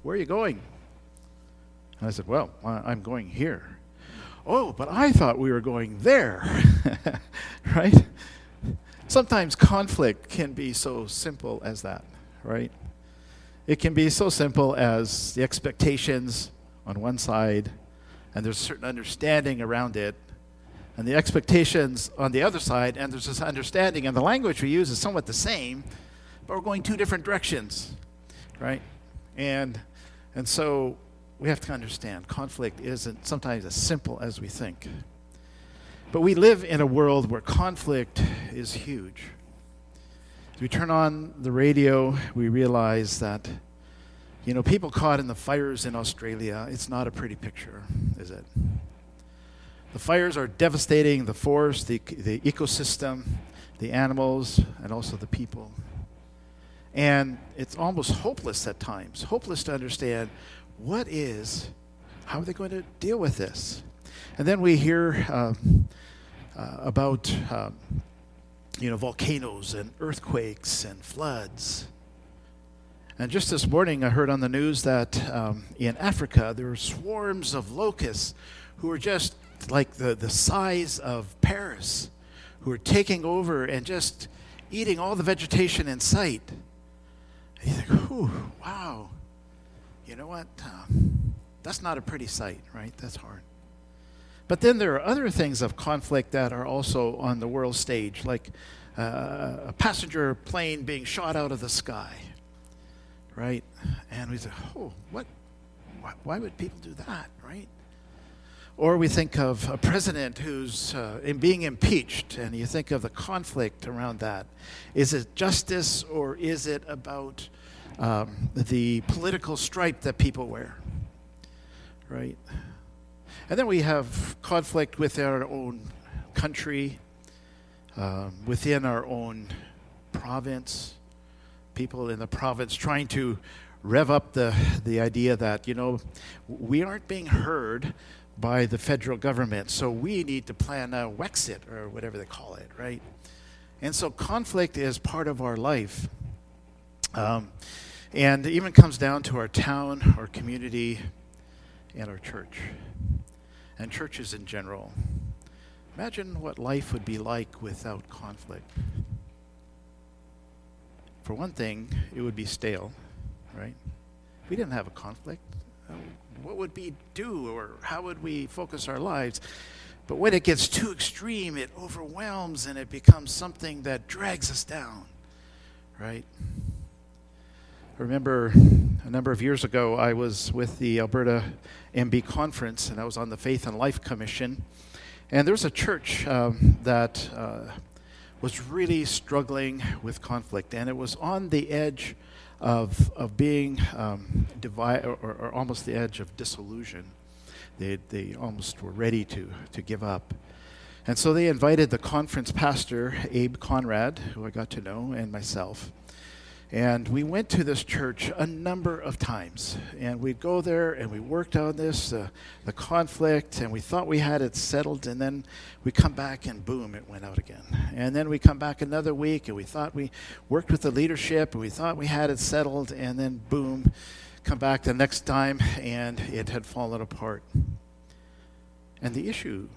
where are you going? And I said, well, I'm going here. Oh, but I thought we were going there, right? Sometimes conflict can be so simple as that, right? It can be so simple as the expectations on one side, and there's a certain understanding around it, and the expectations on the other side, and there's this understanding, and the language we use is somewhat the same, but we're going two different directions, right? And so we have to understand conflict isn't sometimes as simple as we think. But we live in a world where conflict is huge. As we turn on the radio, we realize that, people caught in the fires in Australia, it's not a pretty picture, is it? The fires are devastating the forest, the ecosystem, the animals, and also the people. And it's almost hopeless at times, hopeless to understand how are they going to deal with this? And then we hear about volcanoes and earthquakes and floods. And just this morning I heard on the news that in Africa there were swarms of locusts who were just like the size of Paris, who are taking over and just eating all the vegetation in sight. And you think, wow, you know what? That's not a pretty sight, right? That's hard. But then there are other things of conflict that are also on the world stage, like a passenger plane being shot out of the sky, right? And we say, what? Why would people do that, right? Or we think of a president who's being impeached, and you think of the conflict around that. Is it justice, or is it about the political stripe that people wear, right? And then we have conflict within our own country, within our own province, people in the province trying to rev up the idea that, we aren't being heard by the federal government, so we need to plan a Wexit, or whatever they call it, right? And so conflict is part of our life. And it even comes down to our town, our community, and our church. And churches in general. Imagine what life would be like without conflict. For one thing, it would be stale, right? If we didn't have a conflict, what would we do, or how would we focus our lives? But when it gets too extreme, it overwhelms and it becomes something that drags us down, right? I remember a number of years ago, I was with the Alberta MB Conference, and I was on the Faith and Life Commission. And there was a church that was really struggling with conflict, and it was on the edge of being divided, or almost the edge of disillusion. They almost were ready to give up. And so they invited the conference pastor, Abe Conrad, who I got to know, and myself. And we went to this church a number of times, and we'd go there and we worked on this, the conflict, and we thought we had it settled, and then we come back and boom, it went out again. And then we come back another week, and we thought we worked with the leadership, and we thought we had it settled, and then boom, come back the next time, and it had fallen apart. And the issue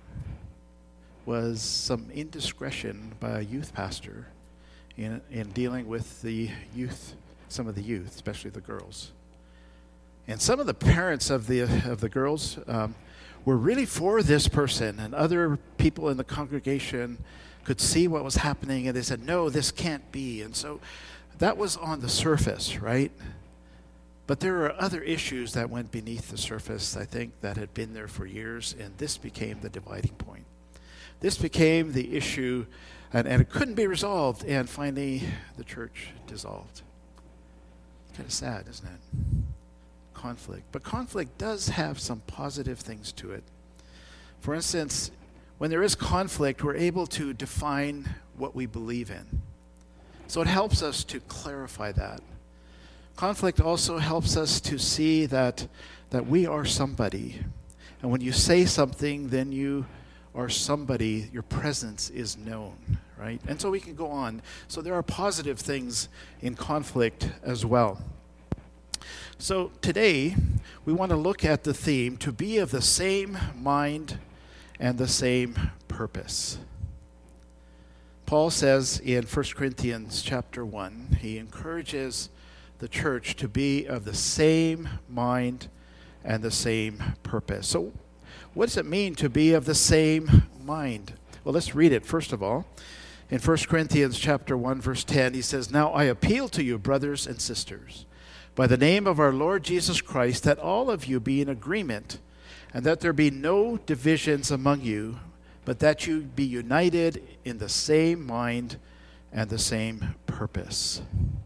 was some indiscretion by a youth pastor in dealing with the youth, some of the youth, especially the girls. And some of the parents of the girls were really for this person, and other people in the congregation could see what was happening, and they said, no, this can't be. And so that was on the surface, right? But there are other issues that went beneath the surface, I think, that had been there for years, and this became the dividing point. This became the issue, and it couldn't be resolved, and finally the church dissolved. Kind of sad, isn't it? Conflict. But conflict does have some positive things to it. For instance, when there is conflict, we're able to define what we believe in. So it helps us to clarify that. Conflict also helps us to see that we are somebody. And when you say something, then you are somebody, your presence is known, right? And so we can go on. So there are positive things in conflict as well. So today, we want to look at the theme, to be of the same mind and the same purpose. Paul says in 1 Corinthians chapter 1, he encourages the church to be of the same mind and the same purpose. So what does it mean to be of the same mind? Well, let's read it first of all. In 1 Corinthians chapter 1, verse 10, he says, "Now I appeal to you, brothers and sisters, by the name of our Lord Jesus Christ, that all of you be in agreement, and that there be no divisions among you, but that you be united in the same mind and the same purpose."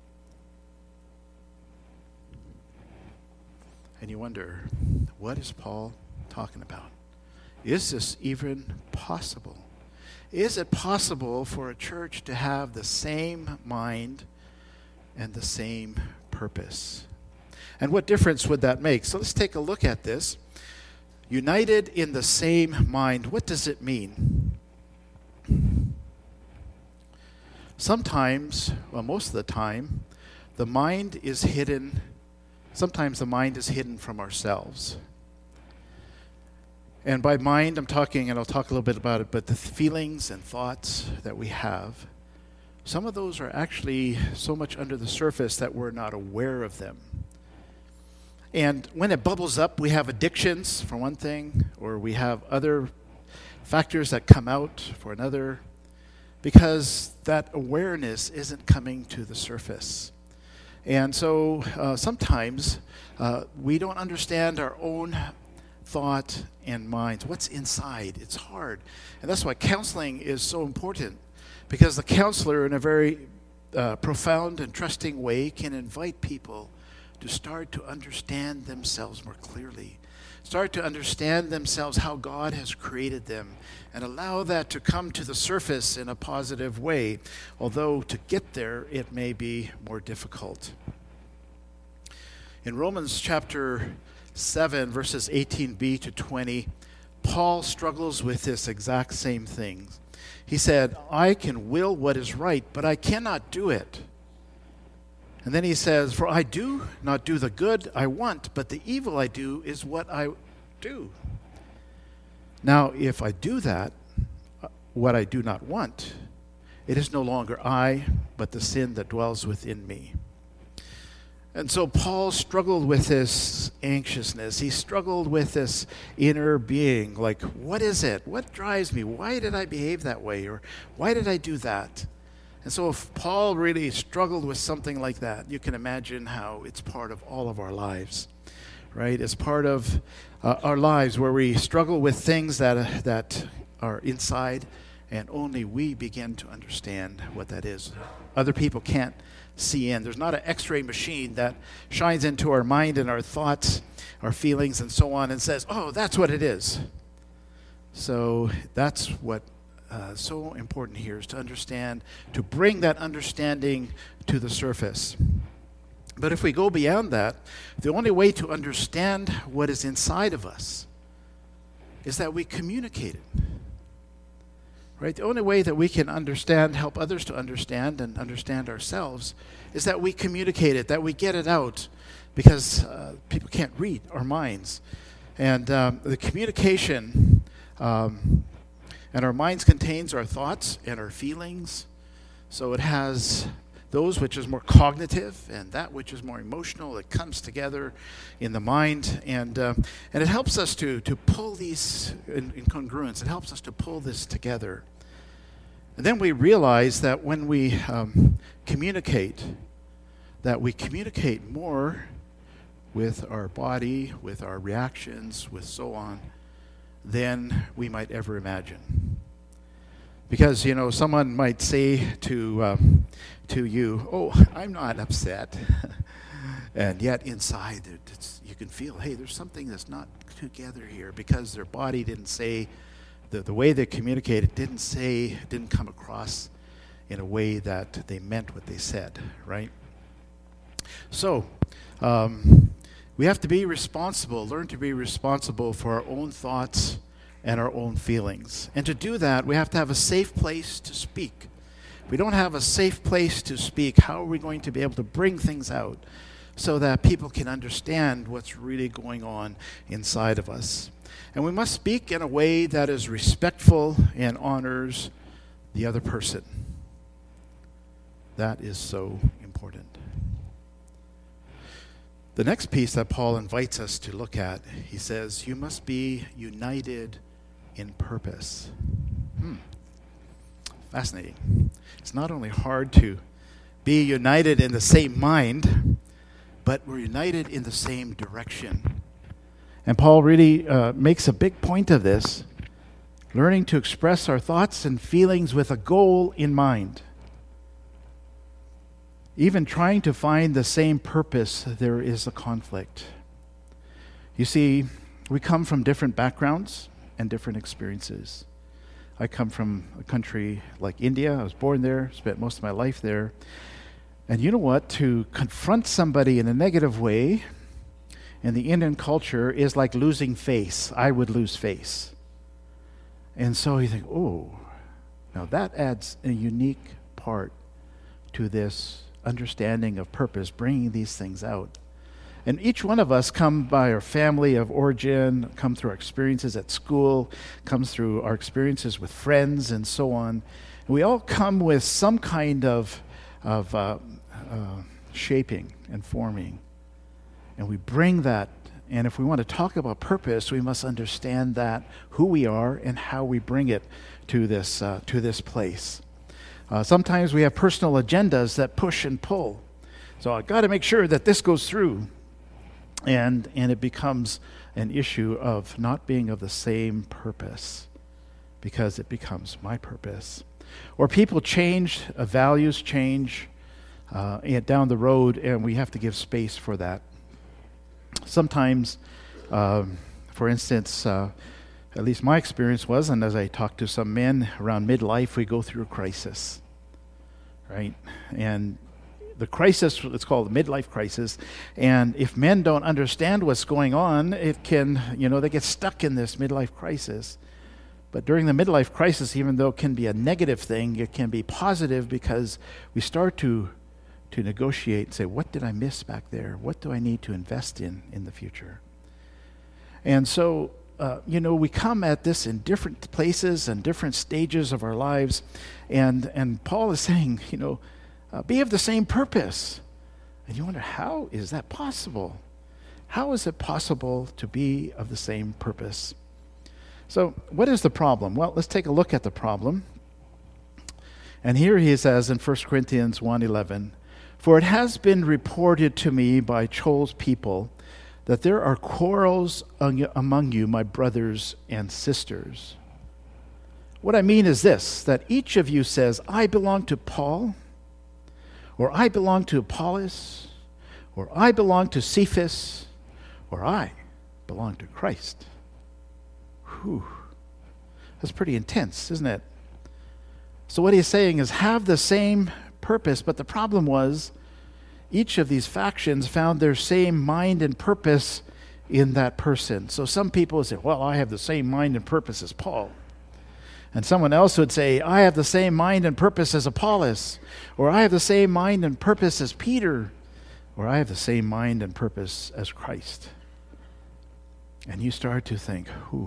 And you wonder, what is Paul talking about? Is this even possible? Is it possible for a church to have the same mind and the same purpose? And what difference would that make? So let's take a look at this. United in the same mind, what does it mean? Sometimes, well, most of the time, the mind is hidden. Sometimes the mind is hidden from ourselves. And by mind, I'm talking, and I'll talk a little bit about it, but the feelings and thoughts that we have, some of those are actually so much under the surface that we're not aware of them. And when it bubbles up, we have addictions, for one thing, or we have other factors that come out for another, because that awareness isn't coming to the surface. And so sometimes we don't understand our own thought and minds. What's inside? It's hard. And that's why counseling is so important, because the counselor, in a very profound and trusting way, can invite people to start to understand themselves more clearly, start to understand themselves, how God has created them, and allow that to come to the surface in a positive way, although to get there it may be more difficult. In Romans chapter 7, verses 18b to 20, Paul struggles with this exact same thing. He said, "I can will what is right, but I cannot do it." And then he says, "For I do not do the good I want, but the evil I do is what I do. Now, if I do that, what I do not want, it is no longer I, but the sin that dwells within me." And so Paul struggled with this anxiousness. He struggled with this inner being, like, what is it? What drives me? Why did I behave that way? Or why did I do that? And so if Paul really struggled with something like that, you can imagine how it's part of all of our lives, right? It's part of our lives where we struggle with things that are inside, and only we begin to understand what that is. Other people can't see in. There's not an x-ray machine that shines into our mind and our thoughts, our feelings, and so on, and says, "Oh, that's what it is." So that's what so important here, is to understand, to bring that understanding to the surface. But if we go beyond that, the only way to understand what is inside of us is that we communicate it. Right? The only way that we can understand, help others to understand, and understand ourselves, is that we communicate it, that we get it out, because people can't read our minds. And the communication and our minds contains our thoughts and our feelings. So it has those which is more cognitive, and that which is more emotional. It comes together in the mind, and it helps us to pull these in congruence. It helps us to pull this together. And then we realize that when we communicate, that we communicate more with our body, with our reactions, with so on, than we might ever imagine. Because, someone might say to you, "Oh, I'm not upset." And yet inside, you can feel, hey, there's something that's not together here, because their body didn't say, the way they communicated didn't come across in a way that they meant what they said, right? So, we have to be responsible, learn to be responsible for our own thoughts and our own feelings. And to do that, we have to have a safe place to speak. If we don't have a safe place to speak, how are we going to be able to bring things out? so that people can understand what's really going on inside of us. And we must speak in a way that is respectful and honors the other person. That is so important. The next piece that Paul invites us to look at, he says, you must be united in purpose. Fascinating. It's not only hard to be united in the same mind, but we're united in the same direction. And Paul really makes a big point of this, learning to express our thoughts and feelings with a goal in mind. Even trying to find the same purpose, there is a conflict. You see, we come from different backgrounds and different experiences. I come from a country like India. I was born there, spent most of my life there. And you know what? To confront somebody in a negative way in the Indian culture is like losing face. I would lose face. And so you think, oh, now that adds a unique part to this understanding of purpose, bringing these things out. And each one of us come by our family of origin, come through our experiences at school, comes through our experiences with friends and so on. And we all come with some kind of shaping and forming. And we bring that. And if we want to talk about purpose, we must understand that, who we are and how we bring it to this place. Sometimes we have personal agendas that push and pull. So I've got to make sure that this goes through. And it becomes an issue of not being of the same purpose because it becomes my purpose. Or people change, values change down the road, and we have to give space for that. Sometimes, for instance, at least my experience was, and as I talk to some men around midlife, we go through a crisis, right? And the crisis, it's called the midlife crisis, and if men don't understand what's going on, it can, they get stuck in this midlife crisis. But during the midlife crisis, even though it can be a negative thing, it can be positive because we start to negotiate and say, what did I miss back there? What do I need to invest in the future? And so, we come at this in different places and different stages of our lives, and Paul is saying, be of the same purpose. And you wonder, how is that possible? How is it possible to be of the same purpose? So what is the problem? Well, let's take a look at the problem. And here he says in 1 Corinthians 1:11, for it has been reported to me by Chol's people that there are quarrels among you, my brothers and sisters. What I mean is this, that each of you says, I belong to Paul, or I belong to Apollos, or I belong to Cephas, or I belong to Christ. Whew. That's pretty intense, isn't it? So what he's saying is have the same purpose, but the problem was each of these factions found their same mind and purpose in that person. So some people would say, well, I have the same mind and purpose as Paul. And someone else would say, I have the same mind and purpose as Apollos, or I have the same mind and purpose as Peter, or I have the same mind and purpose as Christ. And you start to think,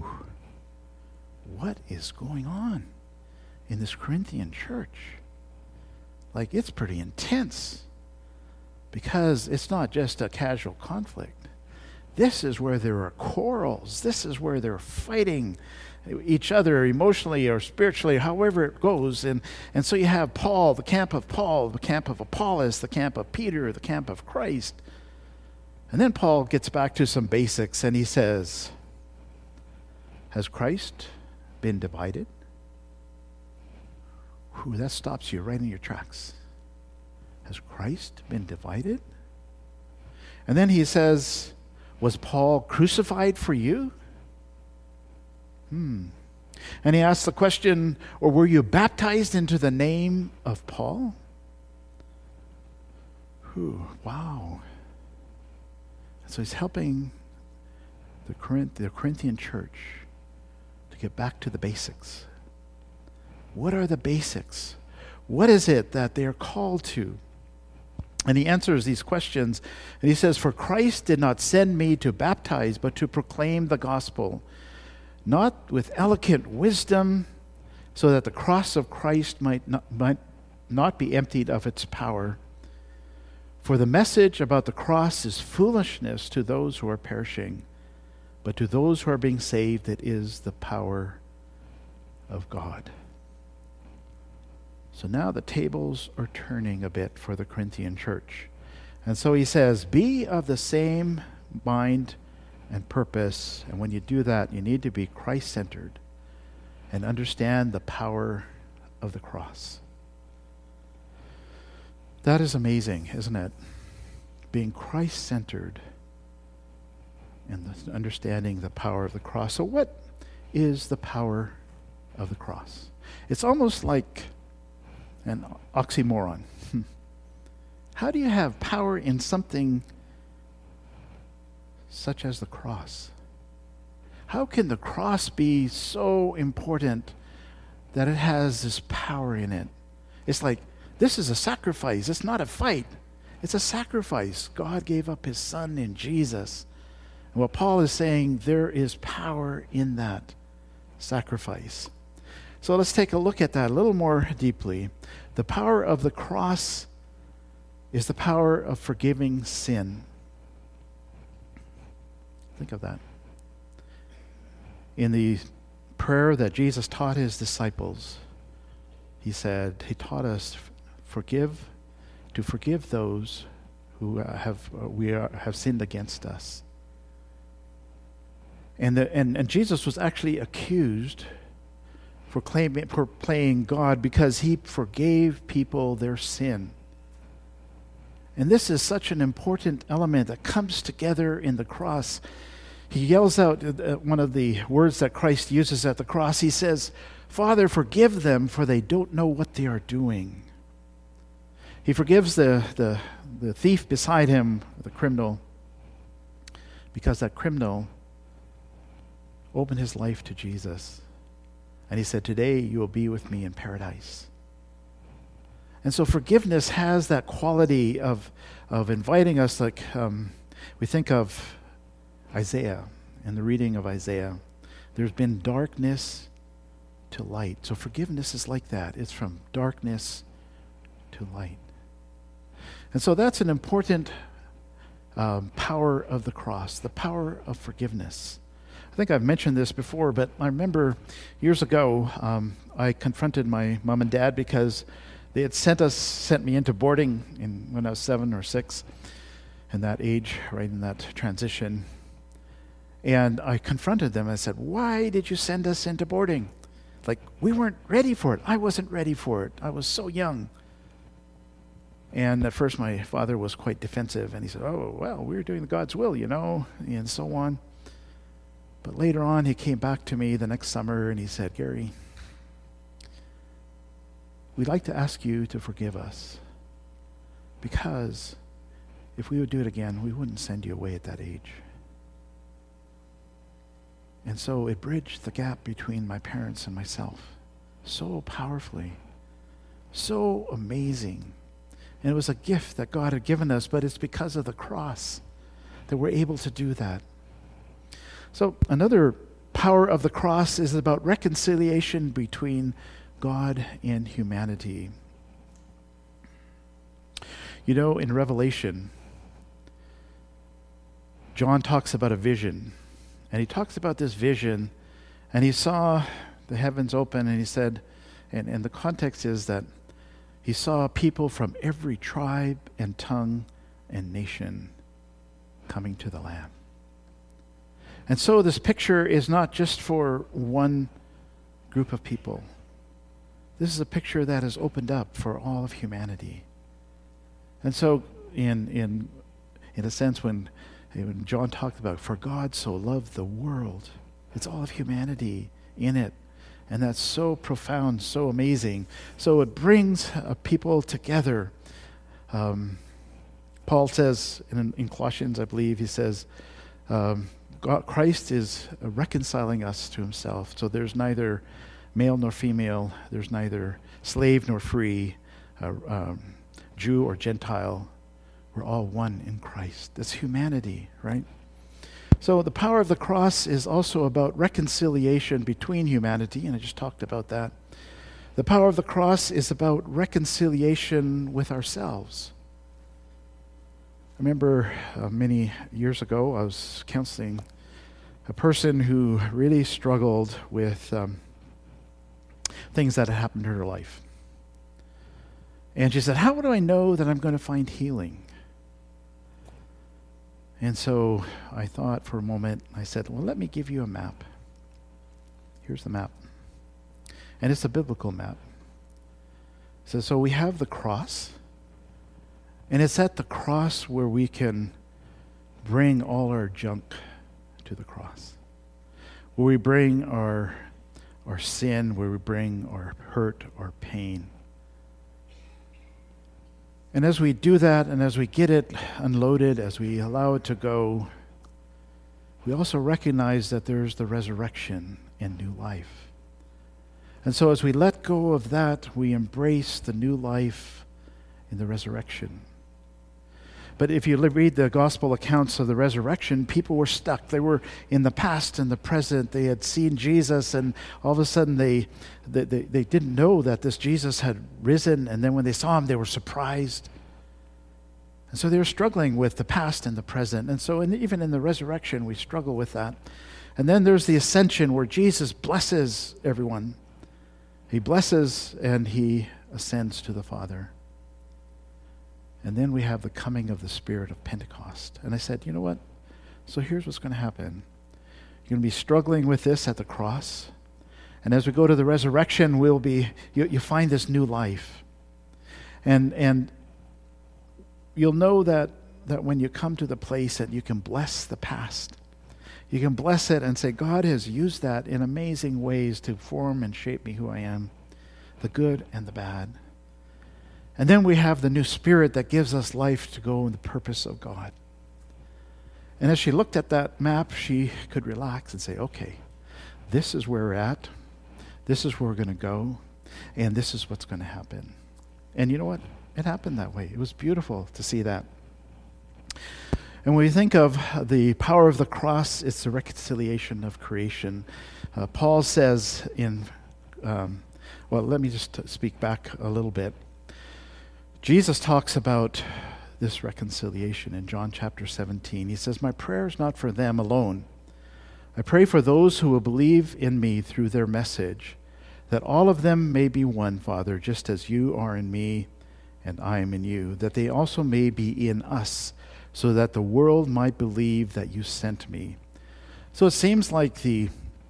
what is going on in this Corinthian church? Like, it's pretty intense because it's not just a casual conflict. This is where there are quarrels. This is where they're fighting each other emotionally or spiritually, however it goes. And so you have Paul, the camp of Apollos, the camp of Peter, the camp of Christ. And then Paul gets back to some basics and he says, has Christ been divided? That stops you right in your tracks. Has Christ been divided? And then he says, was Paul crucified for you? And he asks the question, or were you baptized into the name of Paul? Wow. So he's helping the Corinthian church to get back to the basics. What are the basics? What is it that they are called to? And he answers these questions, and he says, "For Christ did not send me to baptize, but to proclaim the gospel, not with eloquent wisdom, so that the cross of Christ might not be emptied of its power. For the message about the cross is foolishness to those who are perishing, but to those who are being saved, it is the power of God." So now the tables are turning a bit for the Corinthian church. And so he says, "Be of the same mind and purpose." And when you do that, you need to be Christ-centered and understand the power of the cross. That is amazing, isn't it? Being Christ-centered and understanding the power of the cross. So what is the power of the cross? It's almost like an oxymoron. How do you have power in something such as the cross? How can the cross be so important that it has this power in it? It's like, this is a sacrifice. It's not a fight. It's a sacrifice. God gave up his son in Jesus. And what Paul is saying, there is power in that sacrifice. So let's take a look at that a little more deeply. The power of the cross is the power of forgiving sin. Think of that. In the prayer that Jesus taught his disciples, he taught us to forgive those who have sinned against us. And Jesus was actually accused for playing God because he forgave people their sin. And this is such an important element that comes together in the cross. He yells out one of the words that Christ uses at the cross. He says, "Father, forgive them, for they don't know what they are doing." He forgives the thief beside him, the criminal, because that criminal opened his life to Jesus. And he said, "Today you will be with me in paradise." And so forgiveness has that quality of inviting us, like we think of Isaiah and the reading of Isaiah. There's been darkness to light. So forgiveness is like that. It's from darkness to light. And so that's an important power of the cross, the power of forgiveness. I think I've mentioned this before, but I remember years ago, I confronted my mom and dad because they had sent me into boarding when I was 7 or 6, in that age, right in that transition. And I confronted them. I said, "Why did you send us into boarding? Like, we weren't ready for it. I wasn't ready for it. I was so young." And at first my father was quite defensive, and he said, "Oh, well, we were doing God's will, and so on." But later on, he came back to me the next summer and he said, "Gary, we'd like to ask you to forgive us, because if we would do it again, we wouldn't send you away at that age." And so it bridged the gap between my parents and myself so powerfully, so amazing. And it was a gift that God had given us, but it's because of the cross that we're able to do that. So another power of the cross is about reconciliation between God and humanity. In Revelation, John talks about a vision. And he talks about this vision, and he saw the heavens open, and he said, and the context is that he saw people from every tribe and tongue and nation coming to the Lamb. And so this picture is not just for one group of people. This is a picture that is opened up for all of humanity. And so in a sense, when John talked about, "For God so loved the world," it's all of humanity in it. And that's so profound, so amazing. So it brings people together. Paul says in Colossians, I believe, he says, Christ is reconciling us to himself. So there's neither male nor female. There's neither slave nor free, Jew or Gentile. We're all one in Christ. That's humanity, right? So the power of the cross is also about reconciliation between humanity, and I just talked about that. The power of the cross is about reconciliation with ourselves. I remember many years ago, I was counseling a person who really struggled with things that had happened in her life. And she said, how do I know that I'm going to find healing? And so I thought for a moment, I said, well, let me give you a map. Here's the map. And it's a biblical map. So we have the cross. And it's at the cross where we can bring all our junk to the cross. Where we bring our sin, where we bring our hurt, our pain. And as we do that, and as we get it unloaded, as we allow it to go, we also recognize that there's the resurrection and new life. And so as we let go of that, we embrace the new life in the resurrection. But if you read the gospel accounts of the resurrection, people were stuck. They were in the past and the present. They had seen Jesus, and all of a sudden they didn't know that this Jesus had risen. And then when they saw him, they were surprised. And so they were struggling with the past and the present. And so even in the resurrection, we struggle with that. And then there's the ascension where Jesus blesses everyone. He blesses and he ascends to the Father. And then we have the coming of the Spirit of Pentecost. And I said, you know what? So here's what's going to happen. You're going to be struggling with this at the cross. And as we go to the resurrection, you find this new life. And you'll know that when you come to the place that you can bless the past, you can bless it and say, God has used that in amazing ways to form and shape me who I am, the good and the bad. And then we have the new Spirit that gives us life to go in the purpose of God. And as she looked at that map, she could relax and say, okay, this is where we're at. This is where we're going to go. And this is what's going to happen. And you know what? It happened that way. It was beautiful to see that. And when we think of the power of the cross, it's the reconciliation of creation. Paul says let me just speak back a little bit. Jesus talks about this reconciliation in John chapter 17. He says, my prayer is not for them alone. I pray for those who will believe in me through their message, that all of them may be one, Father, just as you are in me and I am in you, that they also may be in us, so that the world might believe that you sent me. So it seems like the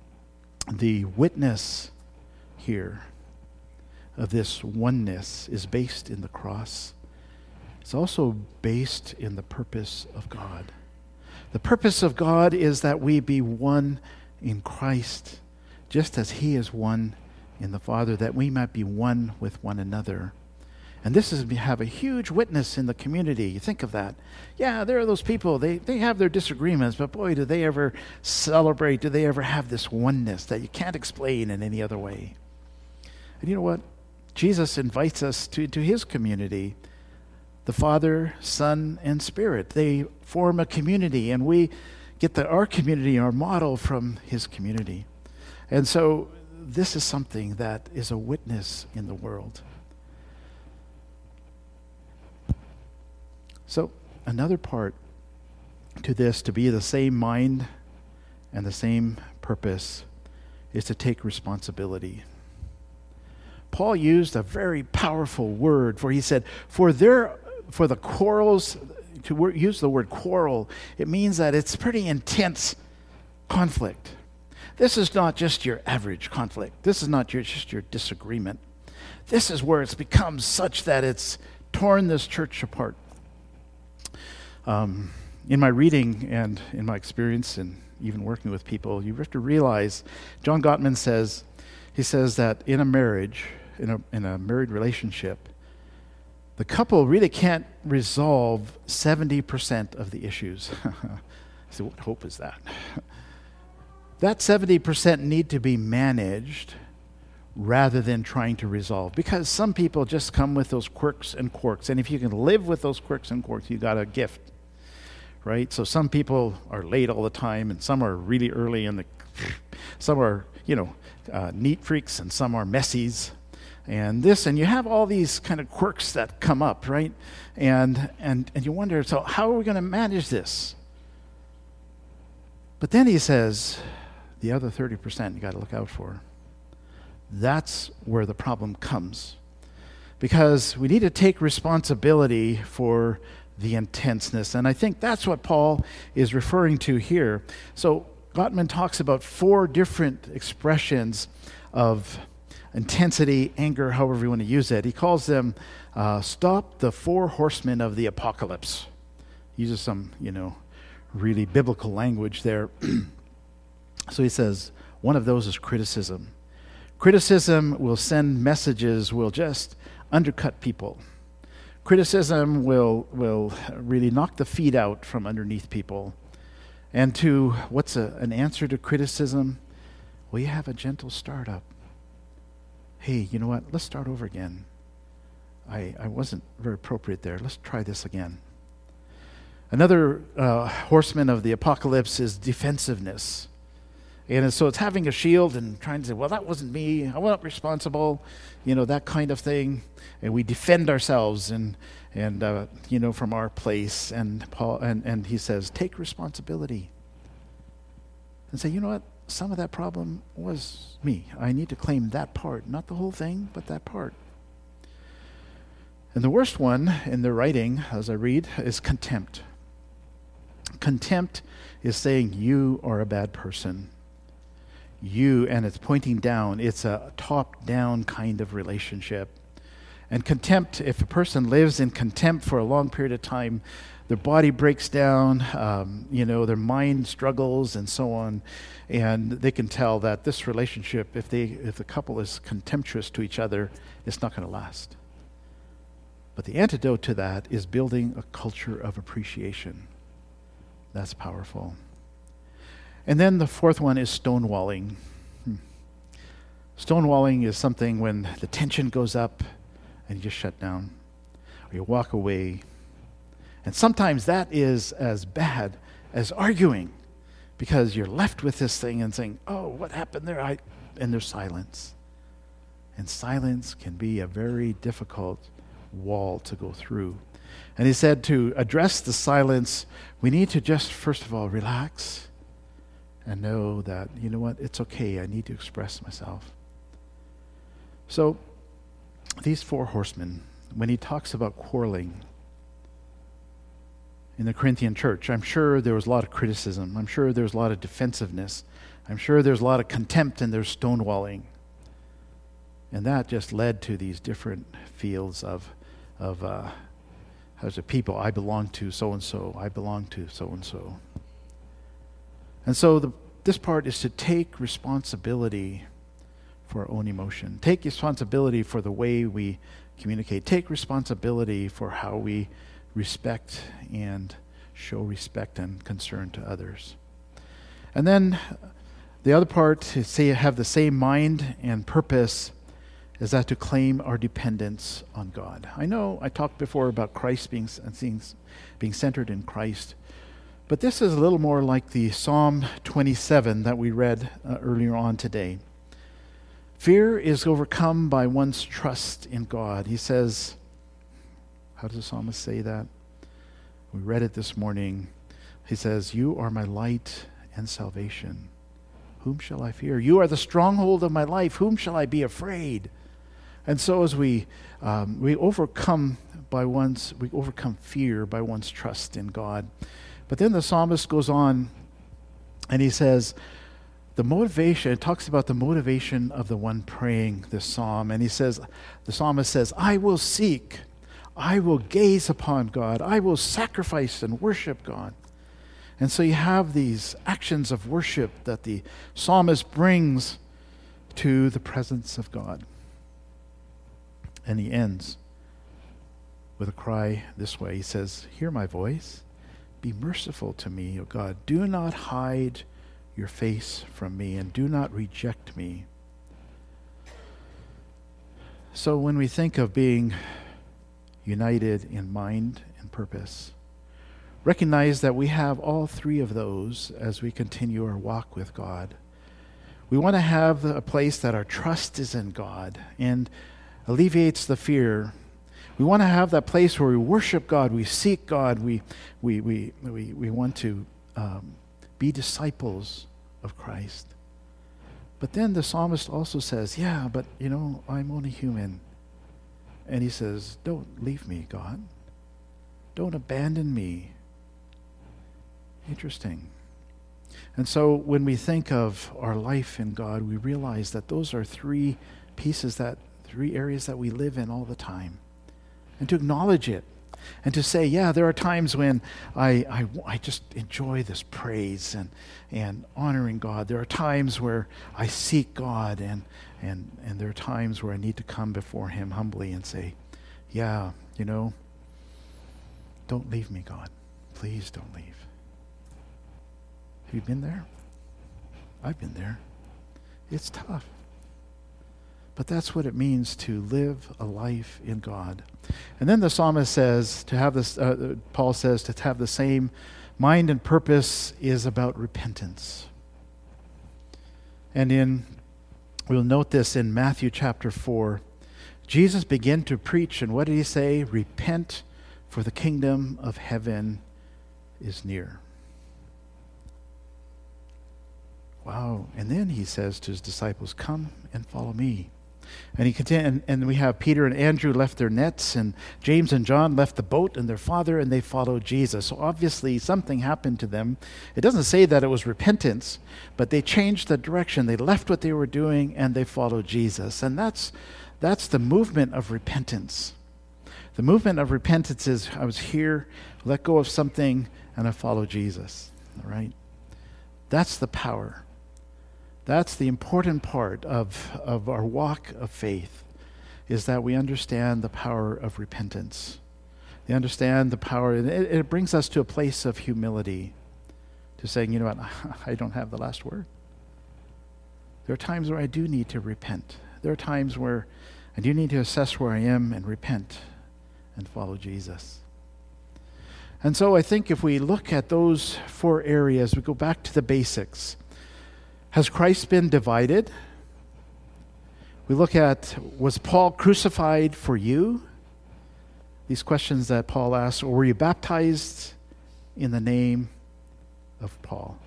witness here of this oneness is based in the cross. It's also based in the purpose of God. The purpose of God is that we be one in Christ, just as he is one in the Father, that we might be one with one another. And this is have a huge witness in the community. You think of that. Yeah, there are those people, they have their disagreements, but boy, do they ever celebrate, do they ever have this oneness that you can't explain in any other way. And you know what? Jesus invites us to his community, the Father, Son, and Spirit. They form a community, and we get our community, our model from his community. And so this is something that is a witness in the world. So another part to this, to be the same mind and the same purpose, is to take responsibility. Paul used a very powerful word, for he said, for the quarrels, to use the word quarrel, it means that it's pretty intense conflict. This is not just your average conflict. This is not just your disagreement. This is where it's become such that it's torn this church apart. In my reading and in my experience and even working with people, you have to realize, John Gottman says that in a marriage, in a married relationship, the couple really can't resolve 70% of the issues. So what hope is that? That 70% need to be managed rather than trying to resolve. Because some people just come with those quirks and quirks. And if you can live with those quirks and quirks, you got a gift, right? So some people are late all the time, and some are really early in the... Some are, neat freaks, and some are messies. And you have all these kind of quirks that come up, right? And you wonder, so how are we going to manage this? But then he says, the other 30% you got to look out for. That's where the problem comes. Because we need to take responsibility for the intenseness. And I think that's what Paul is referring to here. So Gottman talks about 4 different expressions of intensity, anger, however you want to use it. He calls them, stop the 4 horsemen of the apocalypse. He uses some, really biblical language there. So he says, one of those is criticism. Criticism will send messages, will just undercut people. Criticism will really knock the feet out from underneath people. And what's an answer to criticism? Well, you have a gentle startup. Hey, you know what? Let's start over again. I wasn't very appropriate there. Let's try this again. Another horseman of the apocalypse is defensiveness. And so it's having a shield and trying to say, well, that wasn't me. I wasn't responsible, that kind of thing. And we defend ourselves and from our place. And Paul and he says, take responsibility. And say, you know what? Some of that problem was me. I need to claim that part, not the whole thing, but that part. And the worst one in the writing, as I read, is contempt. Contempt is saying you are a bad person. And it's pointing down. It's a top-down kind of relationship. And contempt, if a person lives in contempt for a long period of time, their body breaks down, their mind struggles and so on. And they can tell that this relationship, if the couple is contemptuous to each other, it's not going to last. But the antidote to that is building a culture of appreciation. That's powerful. And then the 4th one is stonewalling. Stonewalling is something when the tension goes up and you just shut down or you walk away. And sometimes that is as bad as arguing because you're left with this thing and saying, oh, what happened there? And there's silence. And silence can be a very difficult wall to go through. And he said to address the silence, we need to just, first of all, relax and know that, you know what, it's okay. I need to express myself. So these 4 horsemen, when he talks about quarreling in the Corinthian church, I'm sure there was a lot of criticism. I'm sure there was a lot of defensiveness. I'm sure there's a lot of contempt and there's stonewalling. And that just led to these different fields of as a people, I belong to so-and-so, I belong to so-and-so. And so this part is to take responsibility for our own emotion. Take responsibility for the way we communicate. Take responsibility for how we respect and show respect and concern to others. And then the other part, to say have the same mind and purpose, is that to claim our dependence on God. I know I talked before about Christ being centered in Christ, but this is a little more like the Psalm 27 that we read earlier on today. Fear is overcome by one's trust in God. He says, how does the psalmist say that? We read it this morning. He says, you are my light and salvation. Whom shall I fear? You are the stronghold of my life. Whom shall I be afraid? And so as we overcome fear by one's trust in God. But then the psalmist goes on and he says, it talks about the motivation of the one praying this psalm. And the psalmist says, I will seek, I will gaze upon God, I will sacrifice and worship God. And so you have these actions of worship that the psalmist brings to the presence of God. And he ends with a cry this way. He says, hear my voice. Be merciful to me, O God. Do not hide your face from me and do not reject me. So when we think of being united in mind and purpose, recognize that we have all three of those as we continue our walk with God. We want to have a place that our trust is in God and alleviates the fear. We want to have that place where we worship God, we seek God, we want to be disciples of Christ. But then the psalmist also says, yeah, but I'm only human. And he says, don't leave me, God. Don't abandon me. Interesting. And so when we think of our life in God, we realize that those are three areas that we live in all the time. And to acknowledge it and to say, yeah, there are times when I just enjoy this praise and honoring God. There are times where I seek God and there are times where I need to come before Him humbly and say, yeah, don't leave me, God. Please don't leave. Have you been there? I've been there. It's tough. But that's what it means to live a life in God. And then the psalmist says, Paul says, to have the same mind and purpose is about repentance. And we'll note this in Matthew chapter 4. Jesus began to preach, and what did he say? Repent, for the kingdom of heaven is near. Wow. And then he says to his disciples, come and follow me. And he continued, and we have Peter and Andrew left their nets, and James and John left the boat and their father, and they followed Jesus. So obviously something happened to them. It doesn't say that it was repentance, but they changed the direction. They left what they were doing and they followed Jesus. And that's the movement of repentance. The movement of repentance is, I was here, let go of something, and I follow Jesus. All right? That's the power. That's the important part of our walk of faith, is that we understand the power of repentance. We understand the power, and it brings us to a place of humility, to saying, you know what, I don't have the last word. There are times where I do need to repent. There are times where I do need to assess where I am and repent and follow Jesus. And so I think if we look at those four areas, we go back to the basics. Has Christ been divided? We look at, was Paul crucified for you? These questions that Paul asked, or were you baptized in the name of Paul?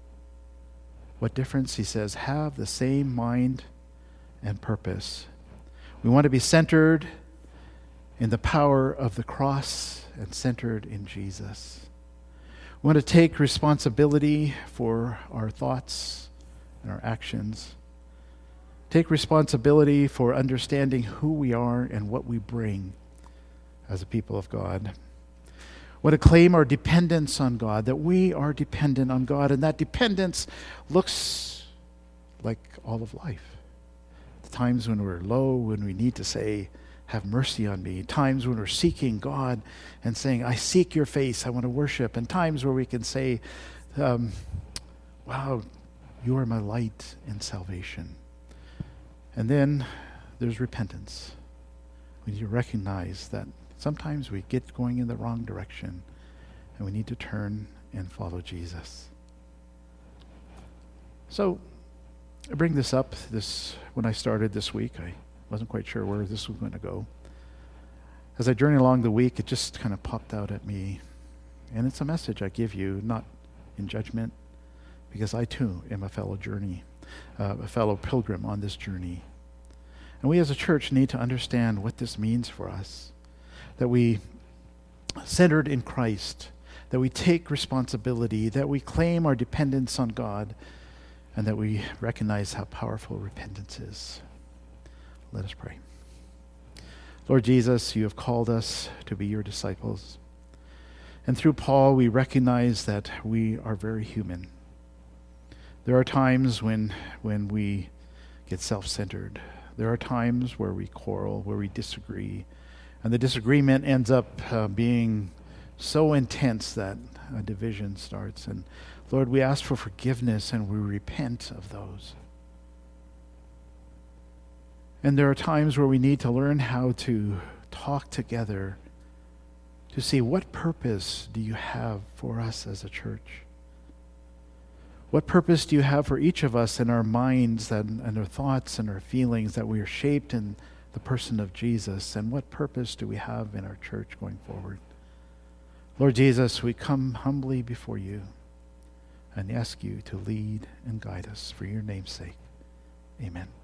What difference? He says, have the same mind and purpose. We want to be centered in the power of the cross and centered in Jesus. We want to take responsibility for our thoughts and our actions. Take responsibility for understanding who we are and what we bring as a people of God. We want to claim our dependence on God, that we are dependent on God, and that dependence looks like all of life. The times when we're low, when we need to say, have mercy on me. Times when we're seeking God and saying, I seek your face, I want to worship. And times where we can say, wow, you are my light and salvation. And then there's repentance. We need to recognize that sometimes we get going in the wrong direction and we need to turn and follow Jesus. So I bring this up when I started this week. I wasn't quite sure where this was going to go. As I journey along the week, it just kind of popped out at me. And it's a message I give you, not in judgment, because I too am a fellow pilgrim on this journey. And we as a church need to understand what this means for us. That we centered in Christ, that we take responsibility, that we claim our dependence on God, and that we recognize how powerful repentance is. Let us pray. Lord Jesus, you have called us to be your disciples. And through Paul, we recognize that we are very human. There are times when we get self-centered. There are times where we quarrel, where we disagree. And the disagreement ends up being so intense that a division starts. And Lord, we ask for forgiveness and we repent of those. And there are times where we need to learn how to talk together to see what purpose do you have for us as a church? What purpose do you have for each of us in our minds and our thoughts and our feelings, that we are shaped in the person of Jesus? And what purpose do we have in our church going forward? Lord Jesus, we come humbly before you and ask you to lead and guide us for your name's sake. Amen.